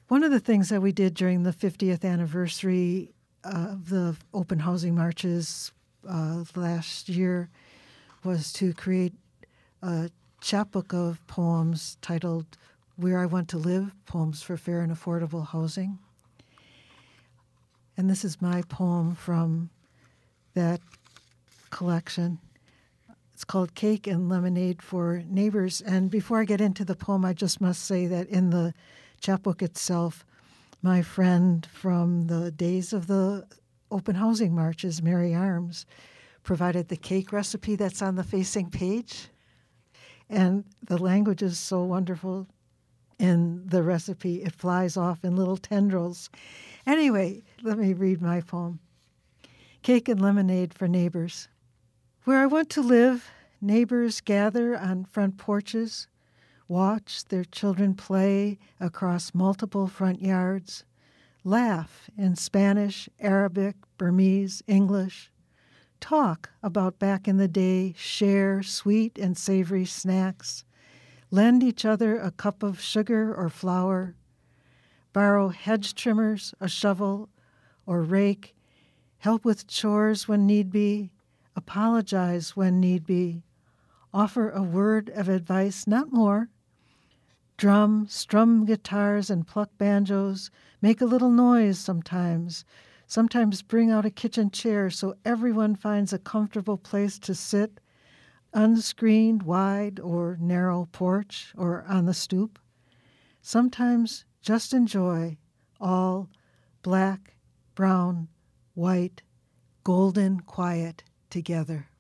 One of the things that we did during the 50th anniversary of the open housing marches last year was to create a chapbook of poems titled Where I Want to Live, Poems for Fair and Affordable Housing. And this is my poem from that collection. It's called Cake and Lemonade for Neighbors. And before I get into the poem, I just must say that in the chapbook itself, my friend from the days of the open housing marches, Mary Arms, provided the cake recipe that's on the facing page. And the language is so wonderful in the recipe. It flies off in little tendrils. Anyway, let me read my poem. Cake and Lemonade for Neighbors. Where I want to live, neighbors gather on front porches, watch their children play across multiple front yards, laugh in Spanish, Arabic, Burmese, English, talk about back in the day, share sweet and savory snacks, lend each other a cup of sugar or flour, borrow hedge trimmers, a shovel or rake, help with chores when need be, apologize when need be, offer a word of advice, not more, strum guitars and pluck banjos, make a little noise sometimes bring out a kitchen chair so everyone finds a comfortable place to sit, unscreened wide or narrow porch or on the stoop. Sometimes just enjoy all black, brown, white, golden quiet together.